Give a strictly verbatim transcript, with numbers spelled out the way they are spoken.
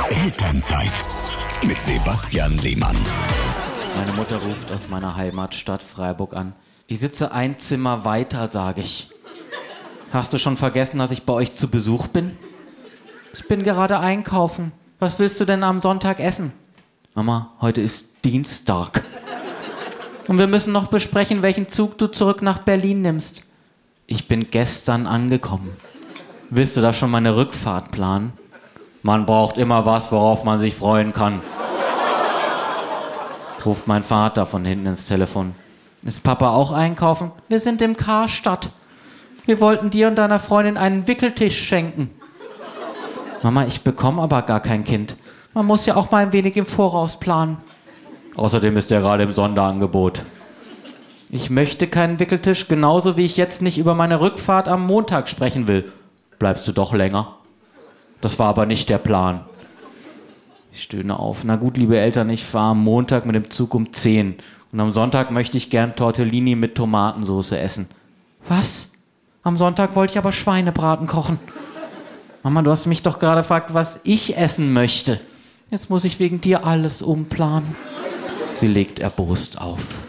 Elternzeit mit Sebastian Lehmann. Meine Mutter ruft aus meiner Heimatstadt Freiburg an. Ich sitze ein Zimmer weiter, sage ich. Hast du schon vergessen, dass ich bei euch zu Besuch bin? Ich bin gerade einkaufen. Was willst du denn am Sonntag essen? Mama, heute ist Dienstag. Und wir müssen noch besprechen, welchen Zug du zurück nach Berlin nimmst. Ich bin gestern angekommen. Willst du da schon meine Rückfahrt planen? Man braucht immer was, worauf man sich freuen kann. Ruft mein Vater von hinten ins Telefon. Ist Papa auch einkaufen? Wir sind im Karstadt. Wir wollten dir und deiner Freundin einen Wickeltisch schenken. Mama, ich bekomme aber gar kein Kind. Man muss ja auch mal ein wenig im Voraus planen. Außerdem ist er gerade im Sonderangebot. Ich möchte keinen Wickeltisch, genauso wie ich jetzt nicht über meine Rückfahrt am Montag sprechen will. Bleibst du doch länger? Das war aber nicht der Plan. Ich stöhne auf. Na gut, liebe Eltern, ich fahre am Montag mit dem Zug um zehn. Und am Sonntag möchte ich gern Tortellini mit Tomatensauce essen. Was? Am Sonntag wollte ich aber Schweinebraten kochen. Mama, du hast mich doch gerade gefragt, was ich essen möchte. Jetzt muss ich wegen dir alles umplanen. Sie legt erbost auf.